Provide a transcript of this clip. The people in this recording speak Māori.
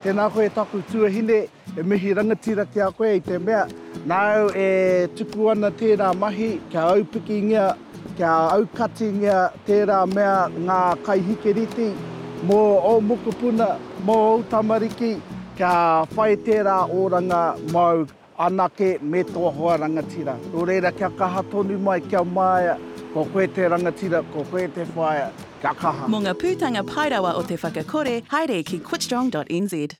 Tēnā koe taku tuahine, e mihi rangatira ki a koe i te mea. Nāu e tuku ana tērā mahi, kia aupikingia, kia aukatiingia tērā mea ngā kaihikiriti, mō o Mokopuna, mō o Tamariki, kia whai tērā oranga mau anake me tō hoa rangatira. Nō reira kia kaha tonu mai, kia maia, ko koe te rangatira, ko koe te whaia, kia kaha. Mō ngā pūtanga pairawa o te whakakore, haere ki quitstrong.nz.